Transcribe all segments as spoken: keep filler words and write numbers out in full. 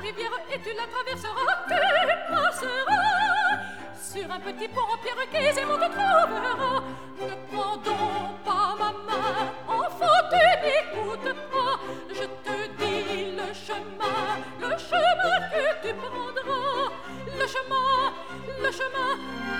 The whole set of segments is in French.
rivière et tu la traverseras, tu passeras sur un petit pont en pierre qu'aisément te trouveras. Ne prends donc pas ma main, enfant, tu n'écoutes pas. Je te dis le chemin, le chemin que tu prendras. Le chemin, le chemin,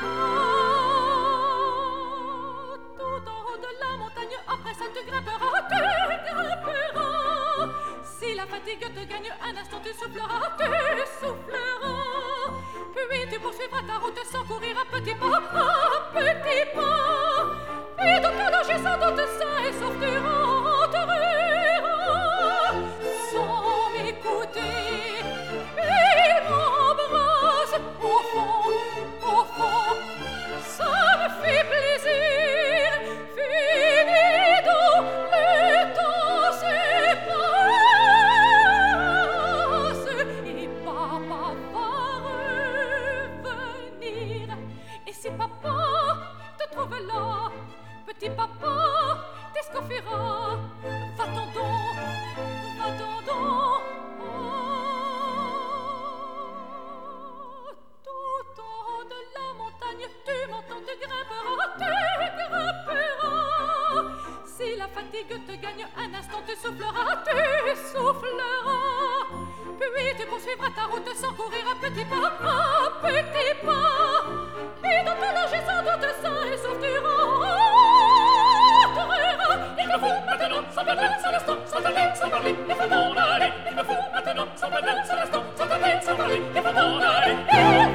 ah, tout en haut de la montagne, après ça tu grimperas, tu grimperas. Si la fatigue te gagne un instant, tu souffleras, tu souffleras. Puis tu poursuivras ta route sans courir à petits pas, à petits pas. Et dans ton danger sans doute sain et sauf tu rentreras. Sans m'écouter, il m'embrasse au fond, au fond. Ça me fait plaisir, fini donc le temps se passe. Et papa va revenir. Et si papa te trouve là, petit papa t'escoffiera. Va-t'en donc, va-t'en donc. Oh, tout en haut de la montagne, tu m'entends, tu grimperas, tu grimperas. Si la fatigue te gagne un instant, tu souffleras, tu souffleras. Puis tu poursuivras ta route sans courir à petits pas, à petits pas. Et dans ton danger sans doute sain et sauf tu rentreras. Il me faut maintenant, sans perdre un instant, sans tarder, sans parler, il faut m'en aller. Il me faut maintenant, sans perdre un instant, sans tarder, sans parler, il faut m'en aller.